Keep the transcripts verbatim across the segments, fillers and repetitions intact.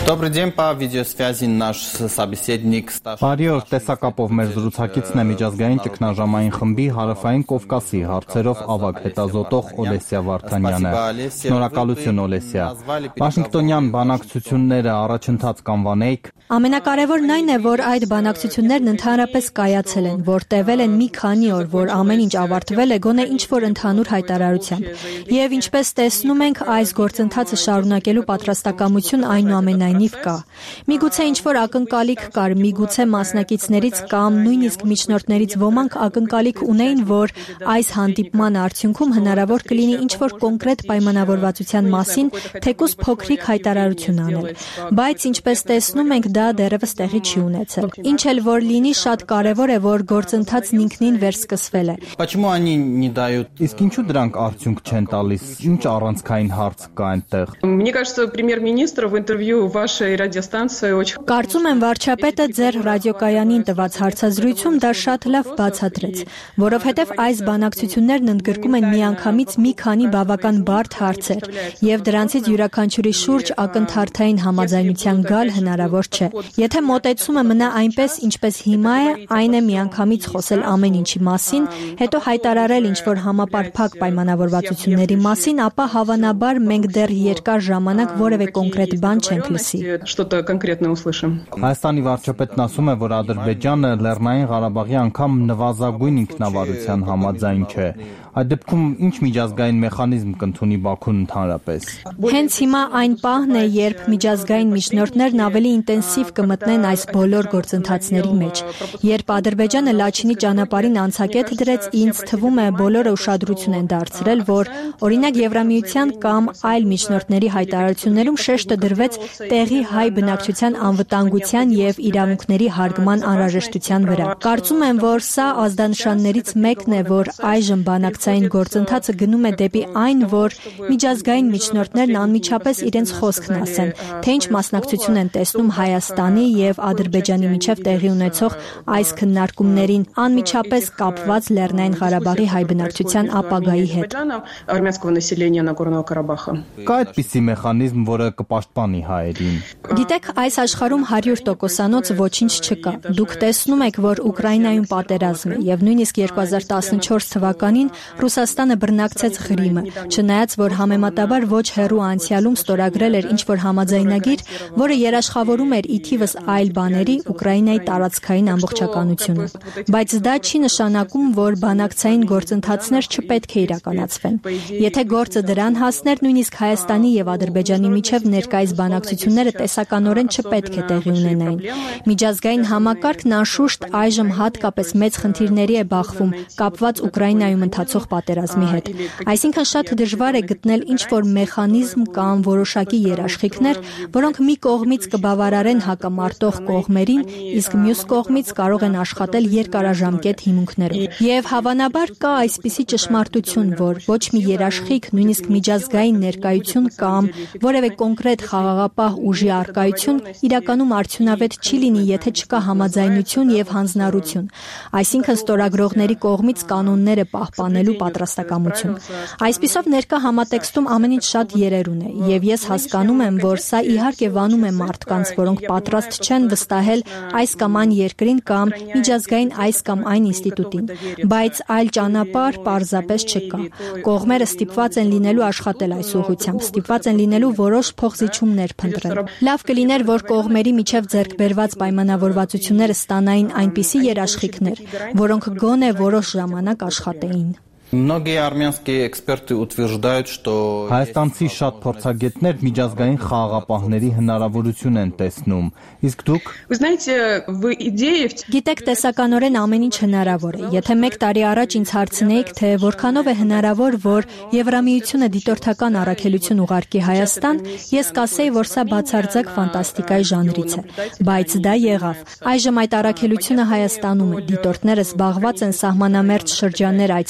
Добрый день, по видеосвязи наш собеседник старший. Բարի օր, տեսակապով մեր զրուցակիցն է միջազգային ճգնաժամային խմբի Հարավային Կովկասի հարցերով ավագ հետազոտող Օլեսիա Վարդանյանը։ Շնորհակալություն Օլեսիա։ Վաշինգտոնյան բանակցությունները առաջընթաց կանվանեիք։ Ամենակարևորն այն է, որ այդ բանակցություններն ընդհանրապես կայացել են, որ տևել են մի քանի օր, որ ամեն ինչ ավարտվել է գոնե ինչ-որ ընդհանուր հայտարարությամբ։ Եվ ինչպես տեսնում ենք, այս գործընթացը շարունակելու պատրաստակամություն այնուամենայնիվ կա։ Միգուցե ինչ-որ ակնկալիք կար, միգուցե մասնակիցներից կամ նույնիսկ միջնորդներից ոմանք ակնկալիք ունեին, որ այս հանդիպման արդյունքում հնարավոր կլինի ինչ-որ կոնկրետ պայմանավորվածության մասին թեկուզ փոքրիկ հայտարարություն անել։ Բայց ինչպես տեսնում ենք, դա դեռևս տեղի չի ունեցել։ Ինչ էլ որ լինի, շատ կարևոր է, որ գործընթացն ինքնին վերսկսվել է։ Почему они не дают? Իսկ ինչու դրանք արդյունք չեն տալիս? Ինչ առանցքային հարց կա այնտեղ։ Мне кажется, премьер-министр в интервью вашей радиостанции очень. Կարծում եմ վարչապետը ձեր ռադիոկայանին տված հարցազրույցում դա շատ լավ բացատրեց, որովհետև այս բանակցություններն ընդգրկում են միանգամից մի քանի բավական բարդ հարցեր, եւ դրանցից յուրաքանչյուրի շուրջ ակնթարթային համաձայնության գալ հնարավոր չէ։ Եթե մոտեցումը մնա այնպես, ինչպես հիմա է, այն է միանգամից խոսել ամեն ինչի մասին, հետո հայտարարել ինչ-որ համապարփակ պայմանավորվածությունների մասին, ապա հավանաբար մենք դեռ երկար ժամանակ որևէ կոնկրետ բան չենք լսի։ Что-то конкретное услышим. Հայաստանի վարչապետն ասում է, որ Ադրբեջանը Լեռնային Ղարաբաղի անգամ նվազագույն ինքնավարության համաձայն չէ։ Այդ դեպքում ինչ միջազգային մեխանիզմ կընդունի Բաքուն ընդհանրապես։ Հենց հիմա այն պահն է, երբ միջազգային միջնորդներն ավելի ինտենսիվ կմտնեն այս բոլոր գործընթացների մեջ։ Երբ Ադրբեջանը Լաչինի ճանապարհին անցակետ դրեց, ինձ թվում է բոլորը ուշադրություն են դարձրել, որ օրինակ Եվրամիության կամ այլ միջնորդների հայտարարություններում շեշտը դրվեց տեղի հայ բնակչության անվտանգության եւ իրավունքների հարգման անհրաժեշտության վրա։ Կարծում եմ, որ սա ազդանշաններից մեկն է, որ այժմ բանակցային գործընթացը գնում է դեպի այն, որ միջազգային միջնորդներն անմիջապես իրենց խոսքն ասեն, թե ինչ մասնակցություն են տեսնում Հայաստանի եւ Ադրբեջանի միջև տեղի ունեցող այս քննարկումներին, անմիջապես կապված Լեռնային Ղարաբաղի հայ բնակչության ապագայի հետ։ Армянского населения Нагорного Карабаха. Կա այդպիսի մեխանիզմ, որը կպաշտպանի հայերին։ Գիտեք, այս աշխարհում հարյուր տոկոսանոց ոչինչ չկա։ Դուք տեսնում եք, որ Ուկրաինայում պատերազմ է եւ նույնիսկ երկու հազար տասնչորս թվականին Ռուսաստանը բռնակցեց Ղրիմը, չնայած որ համեմատաբար ոչ հեռու անցյալում ստորագրել էր ինչ-որ համաձայնագիր, որը երաշխավորում էր ի թիվս այլ բաների Ուկրաինայի տարածքային ամբողջականությունը։ Բայց դա չի նշանակում, որ բանակցային գործընթացներ չպետք է իրականացվեն։ Եթե գործը դրան հասներ, նույնիսկ Հայաստանի եւ Ադրբեջանի միջև ներկայիս բանակցությունները տեսականորեն չպետք է տեղի ունենային։ Միջազգային համակարգն անշուշտ այժմ հատկապես մեծ խնդիրների է բախվում կապված Ուկրաինայում ընթացող պատերազմի հետ։ Այսինքն շատ դժվար է գտնել ինչ-որ մեխանիզմ կամ որոշակի երաշխիքներ, որոնք մի կողմից կբավարարեն հակամարտող կողմերին, իսկ մյուս կողմից կարող են աշխատել երկարաժամկետ հիմունքներով։ Եվ հավանաբար կա այսպիսի ճշմարտություն, որ ոչ մի երաշխիք, նույնիսկ միջազգային ներկայություն կամ որևէ կոնկրետ խաղաղապահ ուժի առկայություն իրականում արդյունավետ չի լինի, եթե չկա համաձայնություն եւ հանձնառություն, այսինքն ստորագրողների կողմից կանոնները պահպանելու պատրաստակամություն։ Այսպիսով ներկա համատեքստում ամեն ինչ շատ երերուն է, եւ ես հասկանում եմ, որ սա իհարկե վանում է մարդկանց, որոնք պատրաստ չեն վստահել այս կամ այն երկրին կամ միջազգային այս կամ այն ինստիտուտին, բայց այլ ճանապարհ պարզապես չկա։ Կողմերը ստիպված են լինելու աշխատել այս ուղղությամբ, ստիպված են լինելու որոշ փոխզիջումներ փնտրել։ Լավ կլիներ, որ կողմերի միջև ձեռքբերված պայմանավորվածությունները ստանային այնպիսի երաշխիքներ, որոնք գոնե որոշ ժամանակ աշխատեին։ Многие армянские эксперты утверждают, что Հայաստանցի շատ փորձագետներ միջազգային խաղաղապահների հնարավորություն են տեսնում։ Իսկ դուք Вы знаете, в идее Գիտեք, տեսականորեն ամեն ինչ հնարավոր է։ Եթե մեկ տարի առաջ ինձ հարցնեիք, թե որքանով է հնարավոր, որ Եվրամիությունը դիտորդական առաքելություն ուղարկի Հայաստան, ես կասեի, որ սա բացարձակ ֆանտաստիկայի ժանրից է, բայց դա եղավ։ Այժմ այդ առաքելությունը Հայաստանում է։ Դիտորդները զբաղված են սահմանամերձ շրջաններ այցելություններ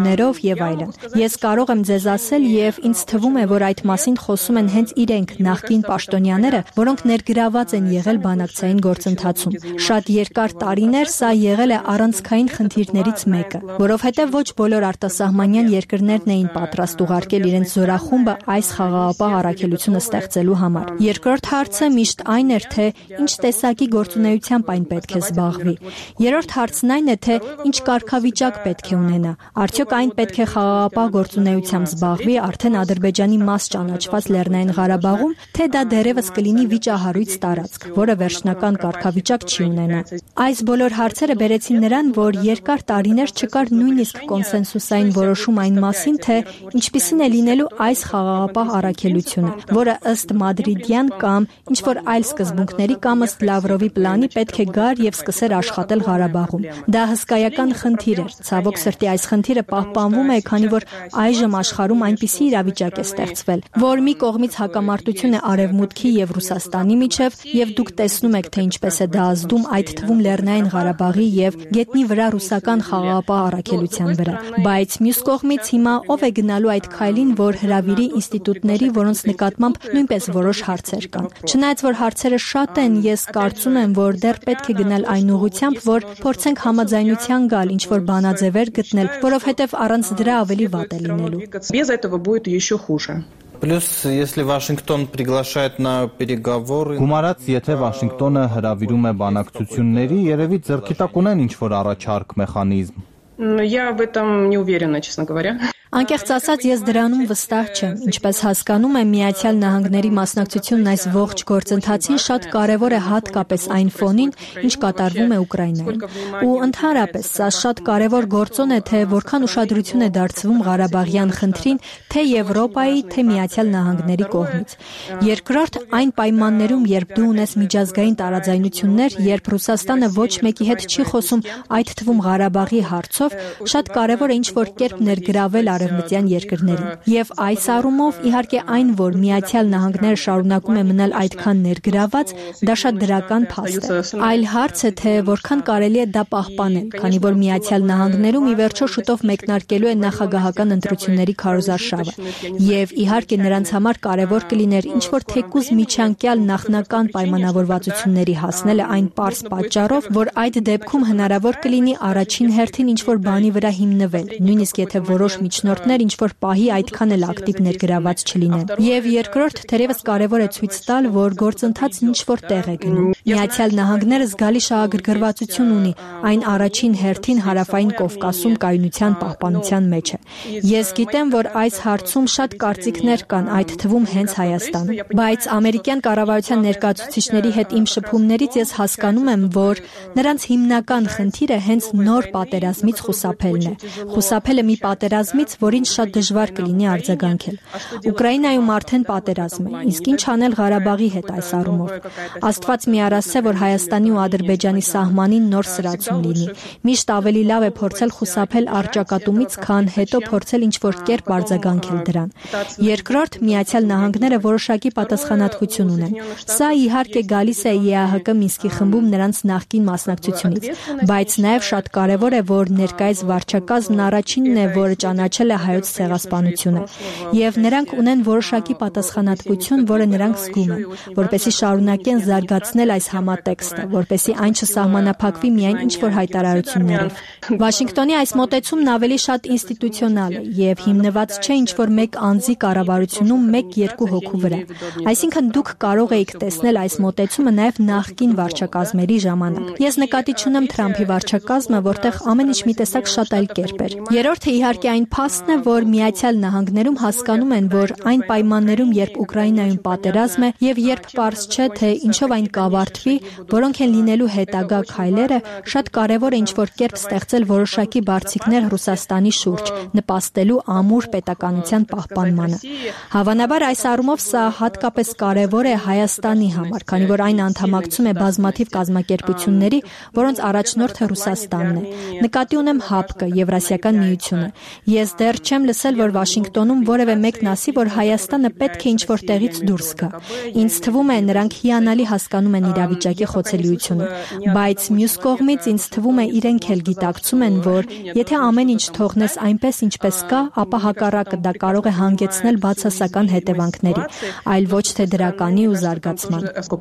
գումներով եւ այլն։ Ես կարող եմ ձեզ ասել եւ ինձ թվում է, որ այդ մասին խոսում են հենց իրենք նախկին պաշտոնյաները, որոնք ներգրաված են եղել բանակցային գործընթացում։ Շատ երկար տարիներ սա եղել է առանցքային խնդիրներից մեկը, որովհետեւ ոչ բոլոր արտասահմանյան երկրներն էին պատրաստ ուղարկել իրենց զորախումբը այս խաղաղապահ առաքելությունը ստեղծելու համար։ Երկրորդ հարցը միշտ այն էր, թե ինչ տեսակի գործունեությամբ այն պետք է զբաղվի։ Երրորդ հարցն այն է, թե ինչ կարգավիճակ պետք է ունենա։ Արդյոք այն պետք է խաղաղապահ գործունեությամբ զբաղվի արդեն Ադրբեջանի մաս ճանաչված Լեռնային Ղարաբաղում, թե դա դեռևս կլինի վիճահարույց տարածք, որը վերջնական կարգավիճակ չի ունենա։ Այս բոլոր հարցերը բերեցին նրան, որ երկար տարիներ չկար նույնիսկ կոնսենսուսային որոշում այն մասին, թե ինչպիսին է լինելու այս խաղաղապահ առաքելությունը, որը ըստ մադրիդյան կամ ինչ որ այլ սկզբունքների կամ ըստ Լավրովի պլանի պետք է գար եւ սկսեր աշխատել Ղարաբաղում։ Դա հսկայական խնդիր էր։ Ցավոք սրտի այս խնդիրը պահպանվում է, քանի որ այժմ աշխարհում այնպիսի իրավիճակ է ստեղծվել, որ մի կողմից հակամարտություն է Արևմուտքի եւ Ռուսաստանի միջև, եւ դուք տեսնում եք, թե ինչպես է դա ազդում, այդ թվում Լեռնային Ղարաբաղի եւ գետնի վրա ռուսական խաղաղապահ առաքելության վրա։ Բայց մյուս կողմից հիմա ով է գնալու այդ քայլին, որ հրավիրի ինստիտուտների, որոնց նկատմամբ նույնպես որոշ հարցեր կան։ Չնայած որ հարցերը շատ են, ես կարծում եմ, որ դեռ պետք է գնալ այն ուղղությամբ, որ փորձենք համաձայնության գալ, ինչ որ բանաձևեր գտնել, որովհետև առանց դրա ավելի վատ է լինելու։ Без этого будет еще хуже. Плюс, если Вашингтон приглашает на переговоры... Գումարած, եթե Վաշինգտոնը հրավիրում է բանակցությունների, երևի ձեռքի տակ ունեն ինչ-որ առաջարկ մեխանիզմ։ Я в этом не уверена, честно говоря. Անկեղծ ասած, ես դրանում վստահ չեմ։ Ինչպես հասկանում եմ, Միացյալ Նահանգների մասնակցությունն այս ողջ գործընթացին շատ կարևոր է հատկապես այն ֆոնին, ինչ կատարվում է Ուկրաինայում։ Ու ընդհանրապես, սա շատ կարևոր գործոն է, թե որքան ուշադրություն է դարձվում Ղարաբաղյան խնդրին, թե Եվրոպայի, թե Միացյալ Նահանգների կողմից։ Երկրորդ, այն պայմաններում, երբ դու ունես միջազգային տարաձայնություններ, երբ Ռուսաստանը ոչ մեկի հետ չի խոսում, այդ թվում Ղարաբաղի հարցով, շատ կարևոր է ինչ-որ կերպ ներգրավել արևմտյան երկրներին։ Եվ այս առումով, իհարկե այն, որ Միացյալ Նահանգները շարունակում է մնալ այդքան ներգրաված, դա շատ դրական փաստ է։ Այլ հարց է, թե որքան կարելի է դա պահպանել, քանի որ Միացյալ Նահանգներում ի վերջո շուտով մեկնարկելու է նախագահական ընտրությունների քարոզարշավը։ Եվ իհարկե նրանց համար կարևոր կլիներ ինչ-որ թեկուզ միջանկյալ նախնական պայմանավորվածությունների հասնելը այն պարզ պատճառով, որ այդ դեպքում հնարավոր կլինի առաջին հերթին ինչ-որ բանի վրա հիմնվել, նույնիսկ եթե որոշ միջնորդներ ինչ-որ պահի այդքան էլ ակտիվ ներգրաված չլինեն։ Եվ երկրորդ, թերևս կարևոր է ցույց տալ, որ գործընթացն ինչ-որ տեղ է գնում։ Միացյալ Նահանգները զգալի շահագրգռվածություն ունի այն առաջին հերթին հարավային Կովկասում կայունության պահպանության մեջ է։ Ես գիտեմ, որ այս հարցում շատ կարծիքներ կան, այդ թվում հենց Հայաստանում։ Բայց ամերիկյան կառավարության ներկայացուցիչների հետ իմ շփումներից ես հասկանում եմ, որ նրանց հիմնական խնդիրը հենց նոր պատերազմից խուսափելն է։ Խուսափելը մի պատերազմից, որին շատ դժվար կլինի արձագանքել։ Ուկրաինայում արդեն պատերազմ է, իսկ ինչ անել Ղարաբաղի հետ այս առումով։ Աստված մի առասցե, որ Հայաստանի ու Ադրբեջանի սահմանին նոր սրացում լինի։ Միշտ ավելի լավ է փորձել խուսափել առճակատումից, քան հետո փորձել ինչ-որ կերպ արձագանքել դրան։ Երկրորդ, Միացյալ Նահանգները որոշակի պատասխանատվություն ունեն։ Սա իհարկե գալիս է Է Ա Հ Կ Մինսկի խմբում նրանց նախկին մասնակցությունից, բայց նաև շատ կարևոր է, որ ներկայիս վարչակազմն առաջինն է, որը ճանաչել է հայոց ցեղասպանությունը, եւ նրանք ունեն որոշակի պատասխանատվություն, որը նրանք զգում են, որպեսզի շարունակեն զարգացնել այս համատեքստը, որպեսզի այն չսահմանափակվի միայն ինչ-որ հայտարարություններով։ Վաշինգտոնի այս մոտեցումն ավելի շատ ինստիտուցիոնալ է եւ հիմնված չէ ինչ-որ մեկ անձի կառավարությունում մեկ-երկու հոգու վրա։ Այսինքն դուք կարող եք տեսնել այս մոտեցումը նաեւ նախկին վարչակազմերի ժամանակ։ Ես նկատի չունեմ Թրամփի վարչակազմը, որտեղ ամեն ինչ մի տեսակ շատ այլ կերպ էր։ Երրորդը իհարկե այն փաստն է, որ Միացյալ Նահանգներում հասկանում են, որ այն պայմաններում, երբ Ուկրաինայում պատերազմ է եւ երբ պարզ չէ, թե ինչով այն կավարտվի, որոնք են լինելու հետագա քայլերը, շատ կարեւոր է ինչ-որ կերպ ստեղծել որոշակի բարձիկներ Ռուսաստանի շուրջ, նպաստելու ամուր պետականության պահպանմանը։ Հավանաբար այս առումով սա հատկապես կարեւոր է Հայաստանի համար, քանի որ այն անդամակցում է բազմաթիվ կազմակերպությունների, որոնց առաջնորդը Ռուսաստանն է։ Նկատի ունեմ ՀԱՊԿ, Եվրասիական միությունը։ Ես դեռ չեմ լսել, որ Վաշինգտոնում որևէ մեկն ասի, որ Հայաստանը պետք է ինչ-որ տեղից դուրս գա։ Ինձ թվում է, նրանք հիանալի հասկանում են իրավիճակի խոցելիությունը, բայց մյուս կողմից ինձ թվում է իրենք էլ գիտակցում են, որ եթե ամեն ինչ թողնես այնպես, ինչպես կա, ապա հակառակը դա կարող է հանգեցնել բացասական հետևանքների, այլ ոչ թե դրականի ու զարգացման։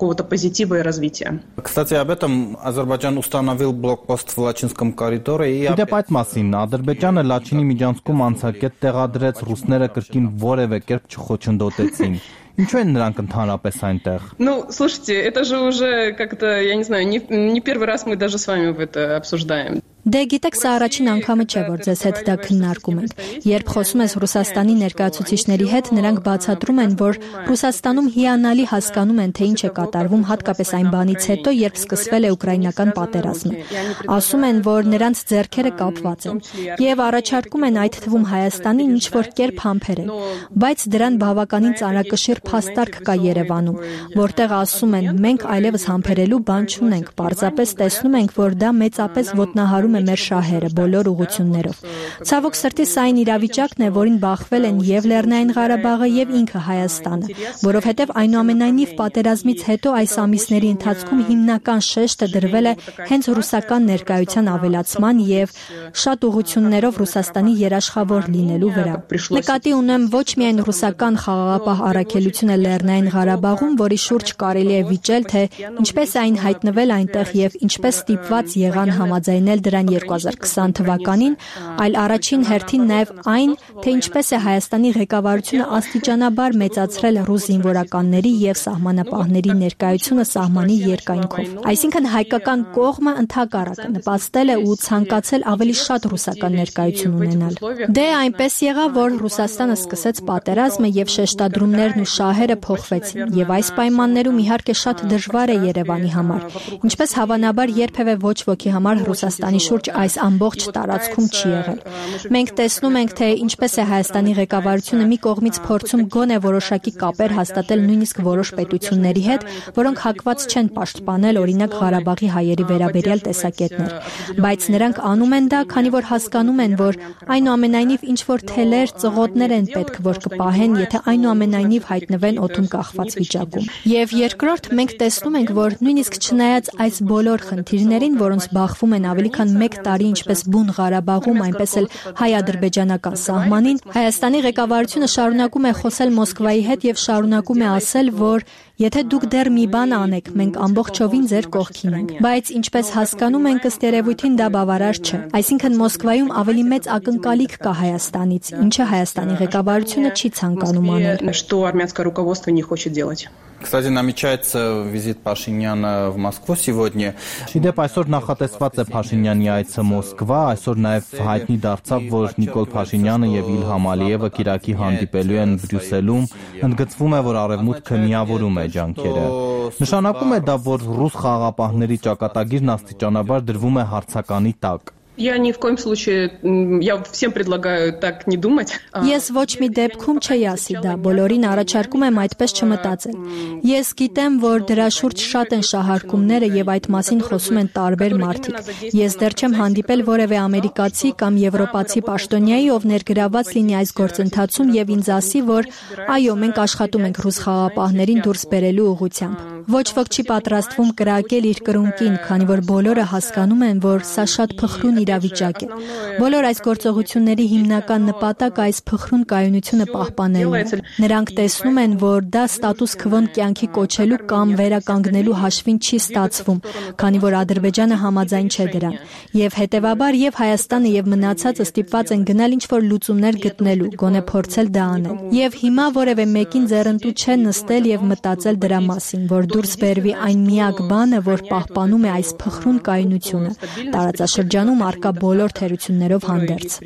Кстати, об этом Азербайджан установил блокпост в Лачинском коридоре и Դեպ այդ մասին Ադրբեջանը Լաչինի միջանցքում անցակետ տեղադրեց, ռուսները կրկին որևէ կերպ չխոչընդոտեցին։ Ինչու են նրանք ընդհանրապես այնտեղ։ Ну, слушайте, это же уже как-то, я не знаю, не, не первый раз мы даже с вами в это обсуждаем. Դե գիտեք, սա առաջին անգամը չէ, որ ձեզ հետ դա քննարկում ենք։ Երբ խոսում ես Ռուսաստանի ներկայացուցիչների հետ, նրանք բացատրում են, որ Ռուսաստանում հիանալի հասկանում են, թե ինչ է կատարվում, հատկապես այն բանից հետո, երբ սկսվել է ուկրաինական պատերազմը։ Ասում են, որ նրանց ձեռքերը կապված են եւ առաջարկում են այդ թվում Հայաստանին ինչ-որ կերպ համբերել, բայց դրան բավականին ծանրակշիռ փաստարկ կա Երևանում, որտեղ ասում են, մենք այլևս համբերելու բան չունենք, պարզապես տեսնում ենք, որ դա մեծապես ոտնահարում մեր շահերը բոլոր ուղություններով։ Ցավոք սրտի սա այն իրավիճակն է, որին բախվել են եւ Լեռնային Ղարաբաղը եւ ինքը Հայաստանը, որովհետեւ այնուամենայնիվ պատերազմից հետո այս ամիսների ընթացքում հիմնական շեշտը դրվել է հենց ռուսական ներկայության ավելացման եւ շատ ուղություններով Ռուսաստանի երաշխավոր լինելու վրա։ Նկատի ունեմ ոչ միայն ռուսական խաղաղապահ առաքելությունը Լեռնային Ղարաբաղում, որի շուրջ կարելի է վիճել, թե ինչպես է այն հայտնվել այնտեղ եւ ինչպես ստիպված եղան համաձայնել դրան երկու հազար քսան թվականին, այլ առաջին հերթին նաև այն, թե ինչպես է Հայաստանի ղեկավարությունը աստիճանաբար մեծացրել ռուս զինվորականների եւ սահմանապահների ներկայությունը սահմանի երկայնքով։ Այսինքն հայկական կողմը ընդհակառակը նպաստել է ու ցանկացել ավելի շատ ռուսական ներկայություն ունենալ։ Դե այնպես եղավ, որ Ռուսաստանը սկսեց պատերազմը եւ շեշտադրումներն ու շահերը փոխվեցին, եւ այս պայմաններում իհարկե շատ դժվար է Երևանի համար, ինչպես հավանաբար երբևէ ոչ ոքի համար Ռուսաստանի շուրջ այս ամբողջ տարածքում չի եղել։ Մենք տեսնում ենք, թե ինչպես է Հայաստանի ղեկավարությունը մի կողմից փորձում գոնե որոշակի կապեր հաստատել նույնիսկ որոշ պետությունների հետ, որոնք հակված չեն պաշտպանել օրինակ Ղարաբաղի հայերի վերաբերյալ տեսակետներ, բայց նրանք անում են դա, քանի որ հասկանում են, որ այնուամենայնիվ ինչ որ թելեր, ծղոտներ են պետք, որ կպահեն, եթե այնուամենայնիվ հայտնվեն օդում կախված վիճակում։ Եվ երկրորդ, մենք տեսնում ենք, որ նույնիսկ չնայած այս բոլոր խնդիրներին, որոնց բախվում են ավելի քան մեկ տարի ինչպես բուն Ղարաբաղում, այնպես էլ հայ-ադրբեջանական սահմանին, Հայաստանի ղեկավարությունը շարունակում է խոսել Մոսկվայի հետ եւ շարունակում է ասել, որ եթե դուք դեռ մի բան անեք, մենք ամբողջովին ձեր կողքին ենք։ Բայց ինչպես հասկանում ենք, ըստ երևույթին դա բավարար չէ։ Այսինքն Մոսկվայում ավելի մեծ ակնկալիք կա Հայաստանից, ինչը Հայաստանի ղեկավարությունը չի ցանկանում անել։ Что армянское руководство не хочет делать. Кстати, намечается визит Пашиняна в Москву сегодня. Շիդեպ այսօր նախատեսված է Փաշինյանի այցը Մոսկվա, այսօր նաև հայտնի դարձավ, որ Նիկոլ Փաշինյանը եւ Իլհամ Ալիևը Կիրակի հանդիպելու են Բրյուսելում, ընդգծվում է, որ արևմուտքը միավորում է ջանքերը։ Նշանակում է դա, որ ռուս խաղաղապահների ճակատագիրն աստիճանաբար դրվում է հարցականի տակ։ Я ни в коем случае, я всем предлагаю так не думать. Ես ոչ մի դեպքում չի ասի դա, բոլորին առաջարկում եմ այդպես չմտածել։ Ես գիտեմ, որ դրա շուրջ շատ են շահարկումները եւ այդ մասին խոսում են տարբեր մարդիկ։ Ես դեռ չեմ հանդիպել որևէ ամերիկացի կամ եվրոպացի պաշտոնյայի, ով ներգրաված լինի այս գործընթացում եւ ինձ ասի, որ այո, մենք աշխատում ենք ռուս խաղաղապահներին դուրս բերելու ուղղությամբ։ Ոչ ոք չի պատրաստվում կրակել իր կրունկին, քանի որ բոլորը հասկանում են, որ սա շատ փխրուն իրավիճակ է։ Բոլոր այս գործողությունների հիմնական նպատակը այս փխրուն կայունությունը պահպանելն է։ Նրանք տեսնում են, որ դա ստատուս քվոն կյանքի կոչելու կամ վերականգնելու հաշվին չի ստացվում, քանի որ Ադրբեջանը համաձայն չէ դրան։ Եվ հետևաբար եւ Հայաստանը եւ մնացածը ստիպված են գնալ ինչ-որ լուծումներ գտնելու, գոնե փորձել դա անել։ Եվ հիմա որևէ մեկին ձեռնտու չէ նստել եւ մտածել դրա մասին, որ դուրս բերվի այն միակ բանը, որ պահպանում է այս փխրուն կայունությունը տարածաշրջանում առկա բոլոր թերություններով հանդերձ։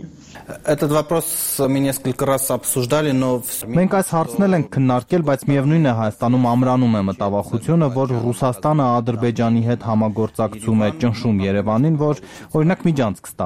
Этот вопрос мы несколько раз обсуждали, но Մենք այս հարցնել ենք քննարկել, բայց միևնույն է Հայաստանում ամրանում է մտավախությունը, որ Ռուսաստանը Ադրբեջանի հետ համագործակցում է, ճնշում Երևանին, որ օրինակ միջանցք ստանան։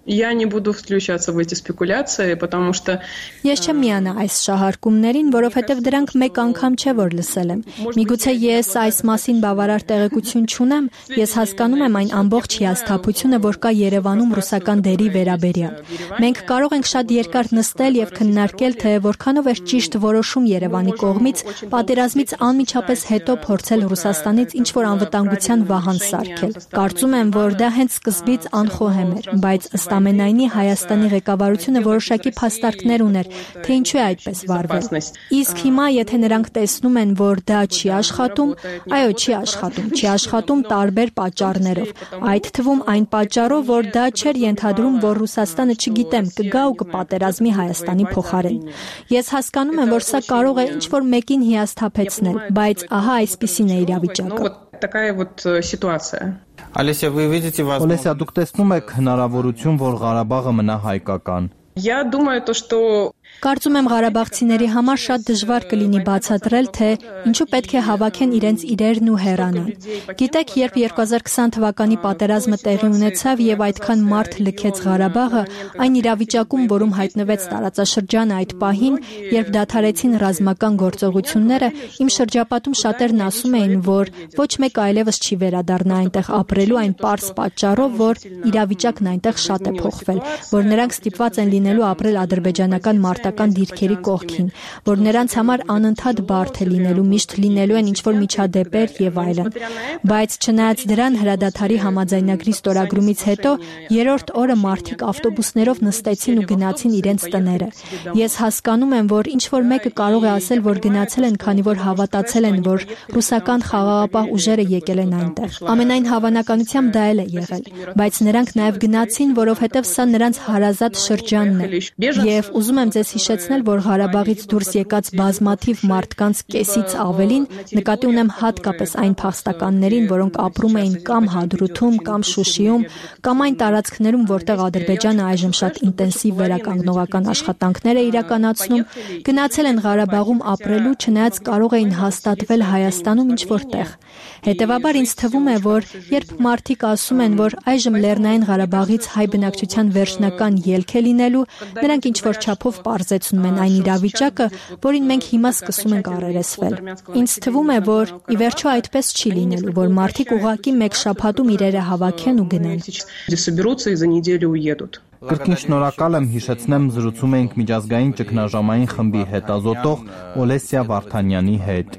Я не буду включаться в эти спекуляции, потому что Ես չեմ միանա այս շահարկումներին, որովհետև դրանք մեկ անգամ չէ որ լսել եմ։ Միգուցե ես այս մասին բավարար տեղեկություն չունեմ, ես հասկանում եմ այն ամբողջ հիասթափությունը, որ կա Երևանում ռուսական դերի վերաբերյալ։ Մենք կարող ենք շատ երկար նստել եւ քննարկել, թե որքանով է ճիշտ որոշում Երևանի կողմից պատերազմից անմիջապես հետո փորձել Ռուսաստանից ինչ-որ անվտանգության վահան սարքել։ Կարծում եմ, որ դա հենց սկզբից անխոհեմ էր, բայց ըստ ամենայնի Հայաստանի ղեկավարությունը որոշակի փաստարկներ ուներ, թե ինչու է այդպես վարվել։ Իսկ հիմա, եթե նրանք տեսնում են, որ դա չի աշխատում, այո, չի աշխատում, չի աշխատում տարբեր պատճառներով։ Այդ թվում այն պատճառով, որ դա չէր ենթադրում, որ Ռուսաստանը, չգիտեմ, կգա ու կպատերազմի Հայաստանի փոխարեն։ Ես հասկանում եմ, որ սա կարող է ինչ-որ մեկին հիասթափեցնել, բայց ահա այսպիսին է իրավիճակը։ Такая вот ситуация. Олеся, вы видите возможность... Օլեսիա, դուք տեսնում եք հնարավորություն, որ Ղարաբաղը մնա հայկական։ Я думаю, то, что Կարծում եմ Ղարաբաղցիների համար շատ դժվար կլինի բացատրել, թե ինչու պետք է հավաքեն իրենց իրերն ու հեռանան։ Գիտեք, երբ երկու հազար քսան թվականի պատերազմը տեղի ունեցավ եւ այդքան մարդ լքեց Ղարաբաղը, այն իրավիճակում, որում հայտնվեց տարածաշրջանը այդ պահին, երբ դադարեցին ռազմական գործողությունները, իմ շրջապատում շատերն ասում էին, որ ոչ մեկ այլևս չի վերադառնա այնտեղ ապրելու այն պարզ պատճառով, որ իրավիճակն այնտեղ շատ է փոխվել, որ նրանք ստիպված են լինելու ապրել ադրբեջանական մարտական դիրքերի կողքին, որ նրանց համար անընդհատ բարդ է լինելու, միշտ լինելու են ինչ-որ միջադեպեր եւ այլն։ Բայց չնայած դրան հրադադարի համաձայնագրի ստորագրումից հետո երրորդ օրը մարդիկ ավտոբուսներով նստեցին ու գնացին իրենց տները։ Ես հասկանում եմ, որ ինչ-որ մեկը կարող է ասել, որ գնացել են, քանի որ հավատացել են, որ ռուսական խաղաղապահ ուժերը եկել են այնտեղ։ Ամենայն հավանականությամբ դա էլ է եղել, բայց նրանք նաեւ գնացին, որովհետեւ սա նրանց հարազատ շրջանն է։ Եվ ուզում եմ ձեզ հիշեցնել, որ Ղարաբաղից դուրս եկած բազմաթիվ մարդկանց կեսից ավելին, նկատի ունեմ հատկապես այն փախստականներին, որոնք ապրում էին կամ Հադրութում, կամ Շուշիում, կամ այն տարածքներում, որտեղ Ադրբեջանը այժմ շատ ինտենսիվ վերականգնողական աշխատանքներ է իրականացնում, գնացել են Ղարաբաղում ապրելու, չնայած կարող էին հաստատվել Հայաստանում ինչ-որ տեղ։ Հետևաբար ինձ թվում է, որ երբ մարդիկ ասում են, որ այժմ Լեռնային Ղարաբաղից հայ բնակչության վերջնական ելք է լինելու, նրանք ինչ-որ չափով պարզեցնում են այն իրավիճակը, որին մենք հիմա սկսում ենք առերեսվել։ Ինձ թվում է, որ ի վերջո այդպես չի լինելու, որ մարդիկ ուղղակի մեկ շաբաթում իրերը հավաքեն ու գնան։ Կրկին շնորհակալ եմ, հիշեցնեմ, զրուցում էինք միջազգային ճգնաժամային խմբի հետազոտող Օլեսիա Վարդանյանի հետ։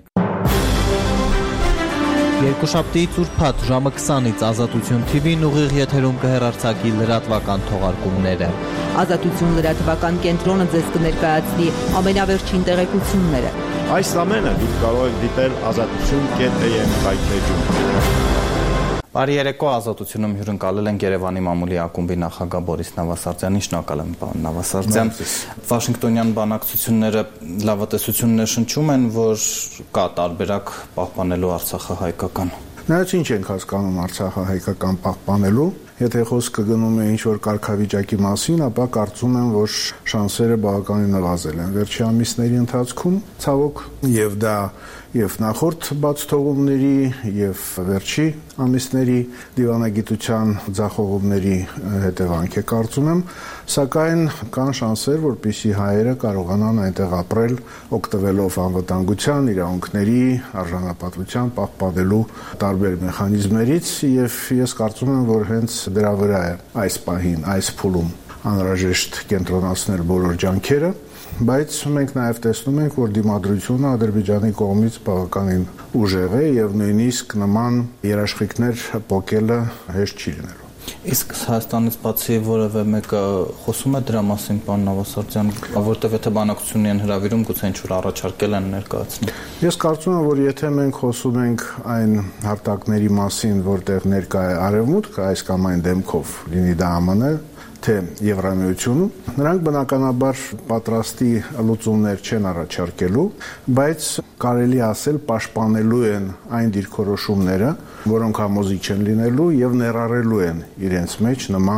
Երկուշաբթիից ուրբաթ ժամը քսանից Ազատություն թի վին ուղիղ եթերում կհեռարձակի լրատվական թողարկումները։ Ազատություն լրատվական կենտրոնը ձեզ կներկայացնի ամենավերջին տեղեկությունները։ Այս ամենը դուք կարող եք դիտել ազատություն կետ է եմ հայտնեջում։ Բարի երեկո, Ազատությունում հյուրընկալել ենք Երևանի մամուլի ակումբի նախագահ Բորիս Նավասարդյանին, շնորհակալ եմ պարոն Նավասարդյան։ Վաշինգտոնյան բանակցությունները լավատեսություն ներշնչում են, որ կա տարբերակ պահպանելու Արցախը հայկական։ Նայած ինչ ենք հասկանում Արցախը հայկական պահպանելու, եթե խոսքը գնում է ինչ-որ կարգավիճակի մասին, ապա կարծում եմ, որ շանսերը բավականին նվազել են վերջի ամիսների ընթացքում, ցավոք, եւ դա եւ նախորդ բացթողումների եւ վերջի ամիսների դիվանագիտության ձախողումների հետևանք է կարծում եմ, սակայն կան շանսեր, որպեսզի հայերը կարողանան այնտեղ ապրել, օգտվելով անվտանգության, իրավունքների, արժանապատվության պահպանելու տարբեր մեխանիզմներից եւ ես կարծում եմ, որ հենց դրա վրա է այս պահին, այս փուլում անհրաժեշտ կենտրոնացնել բոլոր ջանքերը, բայց մենք նաև տեսնում ենք, որ դիմադրությունը Ադրբեջանի կողմից բավականին ուժեղ է եւ նույնիսկ նման երաշխիքներ փոկելը հեշտ չի լինելու։ Իսկ Հայաստանից բացի որևէ մեկը խոսում է դրա մասին, պարոն Նավասարդյան, որտեղ եթե բանակցությունն են հրավիրում, գուցե ինչ-որ առաջարկել են ներկայացնում։ Ես կարծում եմ, որ եթե մենք խոսում ենք այն հարթակների մասին, որտեղ ներկա է Արևմուտքը, այս կամ այն դեմքով, լինի դա ԱՄՆ, թե Եվրամիությունում, նրանք բնականաբար պատրաստի լուծումներ չեն առաջարկելու, բայց կարելի ասել պաշտպանելու են այն դիրքորոշումները, որոնք համոզիչ են լինելու եւ ներառելու են իրենց մեջ նման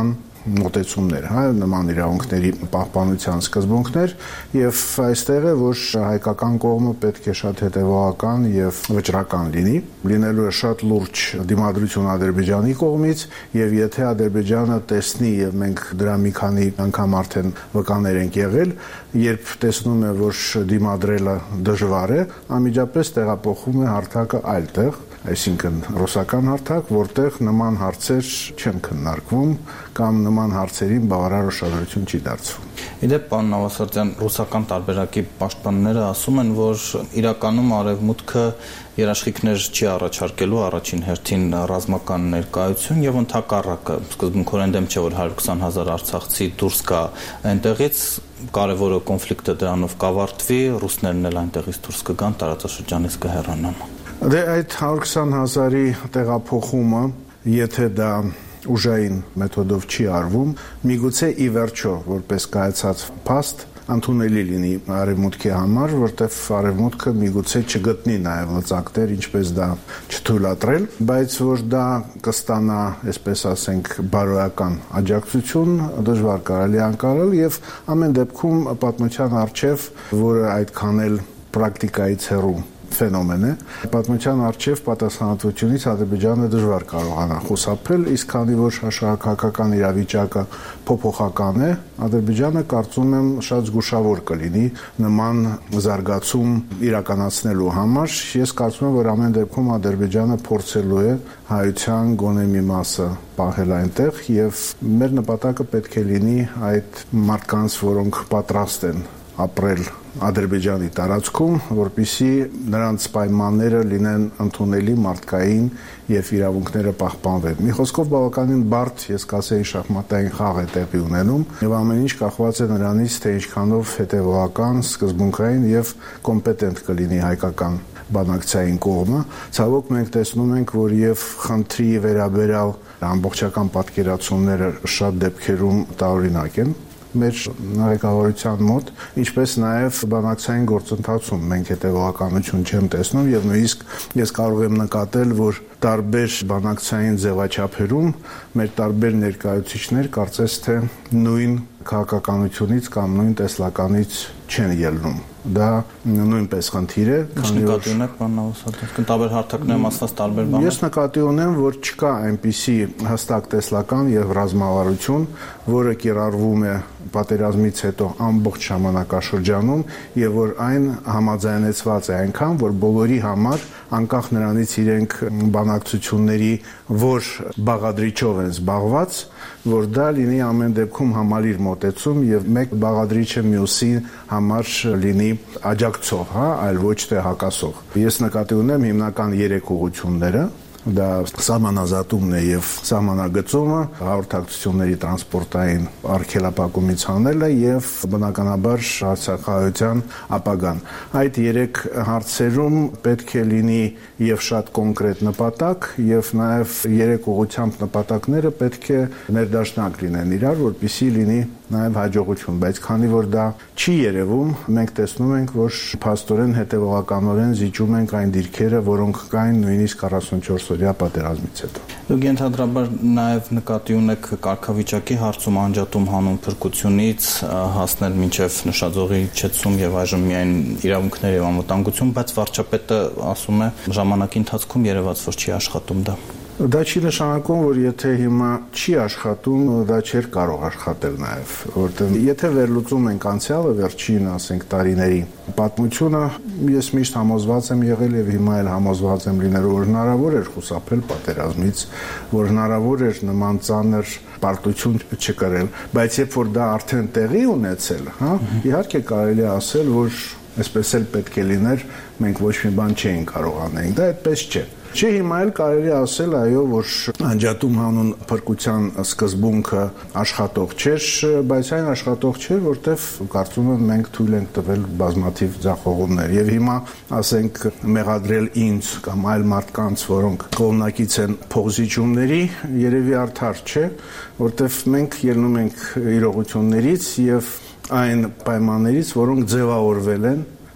մոտեցումներ, հա, նման իրավունքների պահպանության սկզբունքներ, եւ այստեղ է, որ հայկական կողմը պետք է շատ հետեւողական եւ վճռական լինի, լինելու է շատ լուրջ դիմադրություն Ադրբեջանի կողմից, եւ եթե Ադրբեջանը տեսնի եւ մենք դրա մի քանի անգամ արդեն վկաներ ենք եղել, երբ տեսնում է, որ դիմադրելը դժվար է, անմիջապես տեղափոխում է հարթակը այլտեղ, այսինքն ռուսական հարթակ, որտեղ նման հարցեր չեն քննարկվում կամ նման հարցերին բավարար ուշադրություն չի դարձվում։ Իդեպ, պարոն Նավասարդյան, ռուսական տարբերակի պաշտպանները ասում են, որ իրականում Արևմուտքը երաշխիքներ չի առաջարկելու առաջին հերթին ռազմական ներկայություն եւ ընդհակառակը սկզբունքորեն դեմ չէ, որ հարյուր քսան հազար արցախցի դուրս գա այնտեղից, կարևորը կոնֆլիկտը դրանով կավարտվի, ռուսներն էլ այնտեղից դուրս կգան, տարածաշրջանից կհեռանան։ Դե այդ հարյուր քսան հազարի տեղափոխումը, եթե դա ուժային մեթոդով չի արվում, միգուցե ի վերջո, որպես կայացած փաստ, ընդունելի լինի Արևմուտքի համար, որտեղ Արևմուտքը միգուցե չգտնի նաև լծակներ, ինչպես դա չթույլատրել, բայց որ դա կստանա, այսպես ասենք, բարոյական աջակցություն, դժվար կարելի անկարել եւ ամեն դեպքում պատմության արչեւ, որը այդքան էլ պրակտիկայից հեռու ֆենոմեն է, պատմության արչև պատասխանատվությունից Ադրբեջանը դժվար կարողանա խուսափել, իսկ քանի որ աշխարհակահաղական իրավիճակը փոփոխական է, Ադրբեջանը կարծում եմ շատ զգուշավոր կլինի նման զարգացում իրականացնելու համար։ Ես կարծում եմ, որ ամեն դեպքում Ադրբեջանը փորձելու է հայության գոնե մի մասը պահել այնտեղ եւ մեր նպատակը պետք է լինի այդ մարդկանց, որոնք պատրաստ են ապրել Ադրբեջանի տարածքում, որպեսզի նրանց պայմանները լինեն ընդունելի մարդկային եւ իրավունքները պահպանվեն։ Մի խոսքով բավականին բարդ, ես կասեի, շախմատային խաղ է տեղի ունենում, եւ ամեն ինչ կախված է նրանից, թե ինչքանով հետեւողական, սկզբունքային եւ կոմպետենտ կլինի հայկական բանակցային կողմը։ Ցավոք մենք տեսնում ենք, որ եւ խնդրի վերաբերյալ ամբողջական պատկերացումները շատ դեպքերում տարօրինակ են մեր ղեկավարության մոտ, ինչպես նաև բանակցային գործընթացում մենք հետևողականություն չեմ տեսնում եւ նույնիսկ ես կարող եմ նկատել, որ տարբեր բանակցային ձևաչափերում մեր տարբեր ներկայացուցիչներ կարծես թե նույն քաղաքականությունից կամ նույն տեսլականից չեն ելնում։ Դա նույնպես խնդիր է, քանի որ նկատի ունեք, պարոն Նավասարդյան, տարբեր հարթակներ եմ ասած տարբեր բաներ։ Ես նկատի ունեմ, որ չկա այնպիսի հստակ տեսլական եւ ռազմավարություն, որը կիրառվում է պատերազմից հետո ամբողջ ժամանակաշրջանում եւ որ այն համաձայնեցված է այնքան, որ բոլորի համար, անկախ նրանից իրենք բանակցությունների որ բաղադրիչով են զբաղված, որ դա լինի ամեն դեպքում համալիր մոտեցում եւ մեկ բաղադրիչը մյուսի համար լինի աջակցող, հա, այլ ոչ թե հակասող։ Ես նկատի ունեմ հիմնական երեք ուղղությունները, դա սահմանազատումն է եւ սահմանագծումը, հաղորդակցությունների տրանսպորտային արգելափակումից հանելը եւ բնականաբար հարցակայության ապագան։ Այդ երեք հարցերում պետք է լինի եւ շատ կոնկրետ նպատակ եւ նաեւ երեք ուղղությամբ նպատակները պետք է ներդաշնակ լինեն իրար, որպեսզի լինի նաեւ հաջողություն, բայց քանի որ դա չի երևում, մենք տեսնում ենք, որ փաստորեն հետեւողականորեն զիջում ենք այն դիրքերը, որոնք կային նույնիսկ քառասունչորս օրյա պատերազմից հետո։ Դուք ընդհանրաբար նաեւ նկատի ունեք կարգավիճակի հարցում անջատում հանուն փրկությունից հասնել մինչեւ նշաձողի իջեցում եւ այժմ միայն իրավունքների եւ անվտանգություն, բայց վարչապետը ասում է ժամանակի ընթացքում երևաց, որ չի աշխատում դա։ Դա չի նշանակում, որ եթե հիմա չի աշխատում, դա չէր կարող աշխատել նաև, որտեղ եթե վերլուծում ենք անցյալը, վերջին, ասենք, տարիների պատմությունը, ես միշտ համոզված եմ եղել եւ հիմա էլ համոզված եմ լինելու, որ հնարավոր էր խուսափել պատերազմից, որ հնարավոր էր նման ծանր պարտություն չկրել, բայց երբ որ դա արդեն տեղի ունեցել, հա, իհարկե կարելի է ասել, որ այսպես էլ պետք է լիներ, մենք ոչ մի բան չէինք կարող անել, դա այդպես չէ։ Չէ, հիմա էլ կարելի ասել, այո, որ անջատում հանուն փրկության սկզբունքը աշխատող չէր, բայց այն աշխատող չէր, որտեվ կարծում եմ մենք թույլ ենք տվել բազմաթիվ ձախողումներ եւ հիմա, ասենք, մեղադրել ինձ կամ այլ մարդկանց, որոնք կողմնակից են փոխզիջումների, երևի արդար չէ, որտեվ մենք ելնում ենք իրողություններից եւ այն պայմաններից, որոնք ձևավորվել են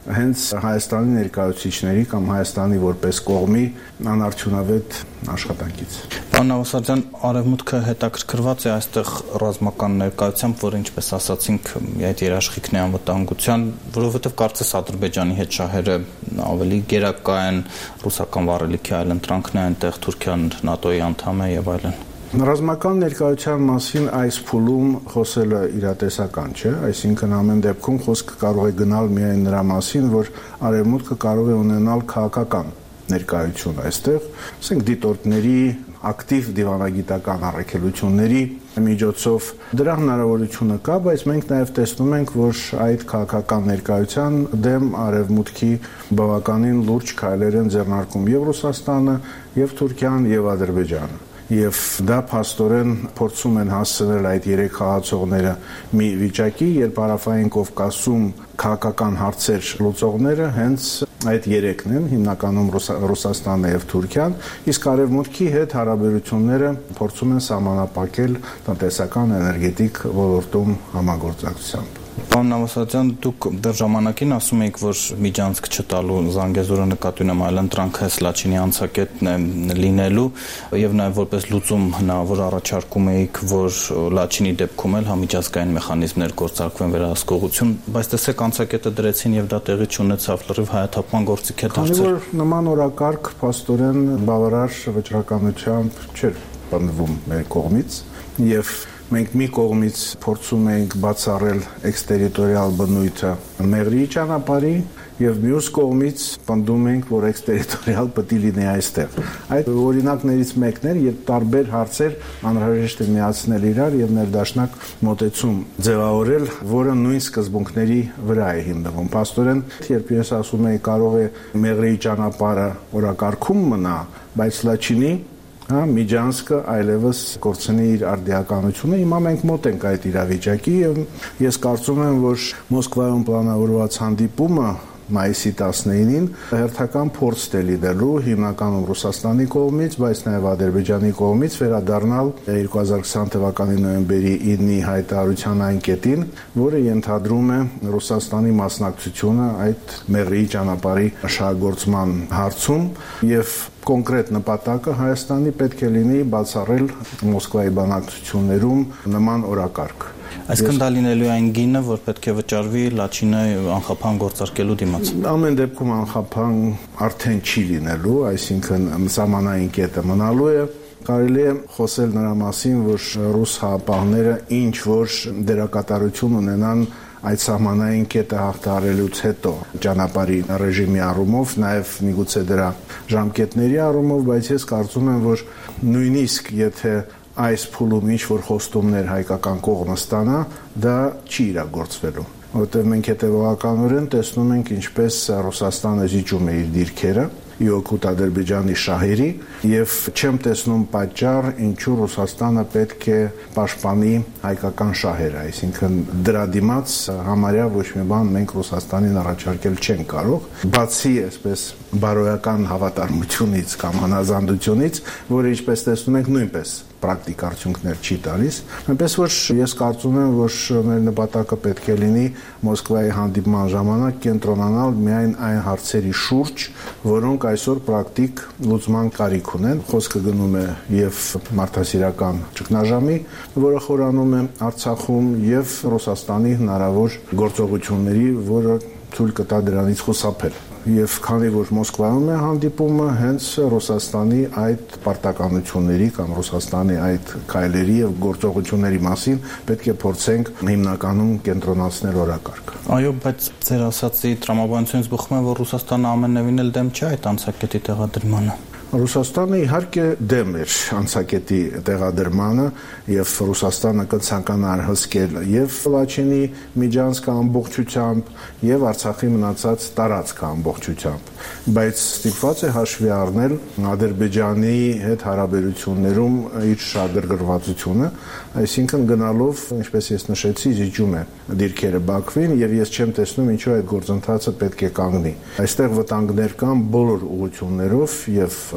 հենց Հայաստանի ներկայացուցիչների կամ Հայաստանի որպես կողմի անարդյունավետ աշխատանքից։ Պարոն Նավասարդյան, Արևմուտքը հետաքրքրված է այստեղ ռազմական ներկայությամբ, որը ինչպես ասացինք, այդ երաշխիքն է անվտանգության, որովհետև կարծես Ադրբեջանի հետ շահերը ավելի գերակա են, ռուսական վառելիքի այլընտրանքն է այնտեղ, Թուրքիան ՆԱՏՕ-ի անդամ է եւ այլն։ Ռազմական ներկայության մասին այս փուլում խոսելը իրատեսական չէ, այսինքն ամեն դեպքում խոսքը կարող է գնալ միայն նրա մասին, որ Արևմուտքը կարող է ունենալ քաղաքական ներկայություն այստեղ, ասենք դիտորդների, ակտիվ դիվանագիտական առաքելությունների միջոցով դրա հնարավորությունը կա, բայց մենք նաև տեսնում ենք, որ այդ քաղաքական ներկայության դեմ Արևմուտքի բավականին լուրջ քայլեր են ձեռնարկում եւ Ռուսաստանը, եւ Թուրքիան, եւ Ադրբեջանը։ Եվ դա փաստորեն փորձում են հասցնել այդ երեք խաղացողները մի վիճակի, երբ Հարավային Կովկասում քաղաքական հարցեր լուծողները հենց այդ երեքն են, հիմնականում Ռուսաստանն եւ Թուրքիան, իսկ Արևմուտքի հետ հարաբերությունները փորձում են սահմանափակել տնտեսական, էներգետիկ ոլորտում համագործակցությամբ։ Պարոն Նավասարդյան, դուք դեռ ժամանակին ասում եք, որ միջանցք չտալու Զանգեզուրը նկատի ունեմ այլընտրանքը Լաչինի անցակետն է լինելու եւ նաեւ որպես լուծում հնարավոր առաջարկում էիք, որ Լաչինի դեպքում էլ համիջազգային մեխանիզմներ գործարկվեն վերահսկողություն, բայց տեսեք անցակետը դրեցին եւ դա տեղի չունեցավ, լրիվ հայաթափման գործիք է դարձել։ Քանի որ նման օրակարգ փաստորեն բավարար վճռականությամբ չէր պնդվում մեր կողմից եւ մենք մի կողմից փորձում ենք բացառել էքստերիտորիալ բնույթը Մեղրիի ճանապարհի եւ մյուս կողմից պնդում ենք, որ էքստերիտորիալ պետք է լինի այստեղ։ Այդ օրինակներից մեկն էր, երբ տարբեր հարցեր անհրաժեշտ է միացնել իրար եւ ներդաշնակ մոտեցում ձևավորել, որը նույն սկզբունքների վրա է հիմնվում։ Փաստորեն, երբ ես ասում եմ կարող է Մեղրիի ճանապարհը օրակարգում մնա, բայց Լաչինի Հա, Միջանցքը այլևս կորցնի իր արդիականությունը, հիմա մենք մոտ ենք այդ իրավիճակի եւ ես կարծում եմ, որ Մոսկվայում պլանավորված հանդիպումը մայիսի տասնինին հերթական փորձ է լինելու հիմնականում Ռուսաստանի կողմից, բայց նաև Ադրբեջանի կողմից վերադառնալ երկու հազար քսան թվականի նոյեմբերի ինի հայտարարության այն կետին, որը ենթադրում է Ռուսաստանի մասնակցությունը այդ Մեղրիի ճանապարհի շահագործման հարցում եւ կոնկրետ նպատակը Հայաստանի պետք է լինի բացառել Մոսկվայի բանակցություններում նման օրակարգ։ Այսինքն դա լինելու է այն գինը, որ պետք է վճարվի Լաչինը անխափան գործարկելու դիմաց։ Ամեն դեպքում անխափան արդեն չի լինելու, այսինքն սահմանային կետը մնալու է։ Կարելի է խոսել նրա մասին, որ ռուս հապաղները ինչ որ դերակատարություն ունենան այդ սահմանային կետը հաղթահարելուց հետո ճանապարհի ռեժիմի առումով, նաև միգուցե դրա ժամկետների առումով, բայց ես կարծում եմ, որ նույնիսկ եթե այս փուլում ինչ որ խոստումներ հայկական կողմը ստանա, դա չի իրագործվելու, որտեղ մենք հետևողականորեն տեսնում ենք ինչպես Ռուսաստանը զիջում է իր դիրքերը ի օգուտ Ադրբեջանի շահերի եւ չեմ տեսնում պատճառ ինչու Ռուսաստանը պետք է պաշտպանի հայկական շահերը, այսինքն դրա դիմաց համարյա ոչ մի բան մենք Ռուսաստանին առաջարկել չենք կարող, բացի այսպես բարոյական հավատարմությունից կամ հնազանդությունից, որը ինչպես տեսնում ենք նույնպես պրակտիկ արդյունքներ չի տալիս, այնպես որ ես կարծում եմ, որ մեր նպատակը պետք է լինի Մոսկվայի հանդիպման ժամանակ կենտրոնանալ միայն այն հարցերի շուրջ, որոնք այսօր պրակտիկ լուծման կարիք ունեն։ Խոսքը գնում է եւ մարդասիրական ճգնաժամի, որը խորանում է Արցախում, եւ Ռուսաստանի հնարավոր գործողությունների, որը ցույց կտա դրանից խուսափել։ Եվ քանի որ Մոսկվայում է հանդիպումը, հենց Ռուսաստանի այդ պարտականությունների կամ Ռուսաստանի այդ քայլերի եւ գործողությունների մասին պետք է փորձենք հիմնականում կենտրոնացնել օրակարգ։ Այո, բայց ձեր ասացի տրամաբանությունից բխում է, որ Ռուսաստանը ամենևին էլ դեմ չէ այդ անցակետի տեղադրմանը։ Ռուսաստանը իհարկե դեմ էր անցակետի տեղադրմանը եւ Ռուսաստանը կցանկանար հսկել եւ Լաչինի միջանցքը ամբողջությամբ եւ Արցախի մնացած տարածքը ամբողջությամբ, բայց ստիպված է հաշվի առնել Ադրբեջանի հետ հարաբերություններում իր շահագրգռվածությունը, այսինքն գնալով, ինչպես ես նշեցի, զիջում է դիրքերը Բաքվին եւ ես չեմ տեսնում ինչու այդ գործընթացը պետք է կանգնի։ Այստեղ վտանգներ կան բոլոր ուղղություններով եւ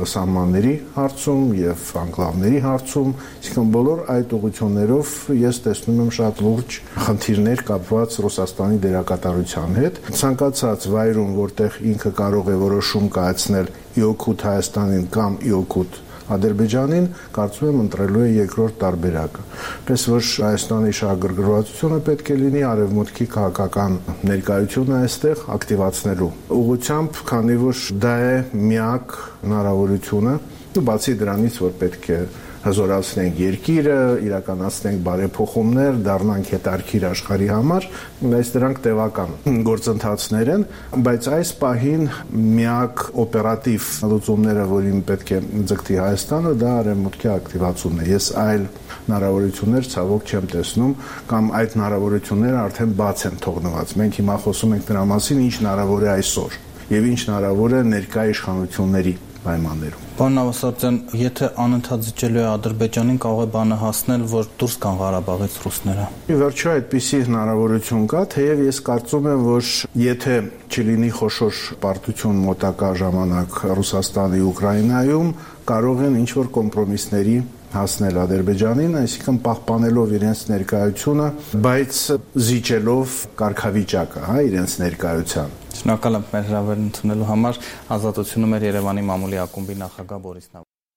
սահմանների հարցում եւ անկլավների հարցում, այսինքն բոլոր այդ ուղղություններով ես տեսնում եմ շատ լուրջ խնդիրներ կապված Ռուսաստանի դերակատարության հետ։ Ցանկացած վայրում, որտեղ ինքը կարող է որոշում կայացնել ի օգուտ Հայաստանին կամ ի օգուտ Ադրբեջանին, կարծում եմ ընտրելու է երկրորդ տարբերակը։ Պես որ Հայաստանի շահագրգռվածությունը պետք է լինի արևմուտքի քաղաքական ներկայությունը այստեղ ակտիվացնելու ուղղությամբ, քանի որ դա է միակ հնարավորությունը, բացի դրանից, որ պետք է հզորացնենք երկիրը, իրականացնենք բարեփոխումներ, դառնանք հետարքիր աշխարհի համար, այս դրանք տևական գործընթացներ են, բայց այս պահին միակ օպերատիվ լուծումները, որին պետք է ձգտի Հայաստանը, դա արևմուտքի ակտիվացումն է։ Ես այլ հնարավորություններ ցավոք չեմ տեսնում, կամ այդ հնարավորությունները արդեն բաց են թողնված։ Մենք հիմա խոսում ենք դրա մասին, ինչ հնարավոր է այսօր եւ ինչ հնարավոր է ներկայ իշխանությունների պայմաններում։ Պարոն Նավասարդյան, եթե անընդհատ զիջելու է Ադրբեջանին, կարող է բանը հասնել, որ դուրս գան Ղարաբաղից ռուսները։ Ի վերջո այդպիսի հնարավորություն կա, թեև ես կարծում եմ, որ եթե չլինի խոշոր պարտություն մոտակա ժամանակ Ռուսաստանի Ուկրաինայում, կարող են ինչ-որ կոմպրոմիսների հասնել Ադրբեջանին, այսինքն պահպանելով իրենց ներկայությունը, բայց զիջելով կարգավիճակը, հա, իրենց ներկայության։ Շնորհակալ եմ մեր հրավերն ընդունելու համար։ Ազատությունում էր Երևանի մամուլի ակումբի նախագահ Բորիս Նավասարդյանը։